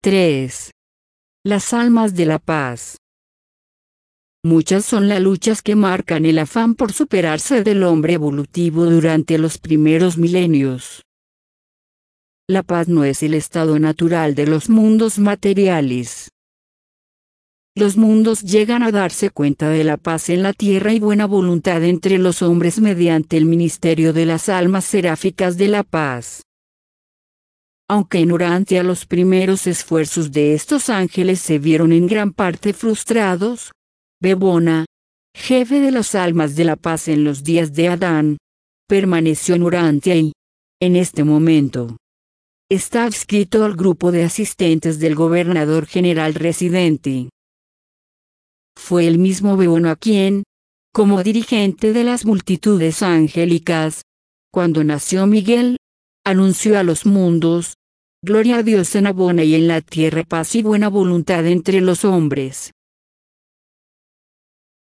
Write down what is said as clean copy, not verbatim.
3. Las almas de la paz. Muchas son las luchas que marcan el afán por superarse del hombre evolutivo durante los primeros milenios. La paz no es el estado natural de los mundos materiales. Los mundos llegan a darse cuenta de la paz en la tierra y buena voluntad entre los hombres mediante el ministerio de las almas seráficas de la paz. Aunque ignorante a los primeros esfuerzos de estos ángeles se vieron en gran parte frustrados, Bebona, jefe de las almas de la paz en los días de Adán, permaneció ignorante y, en este momento, está adscrito al grupo de asistentes del gobernador general residente. Fue el mismo Bebona quien, como dirigente de las multitudes angélicas, cuando nació Miguel, anunció a los mundos: gloria a Dios en Abona y en la tierra paz y buena voluntad entre los hombres.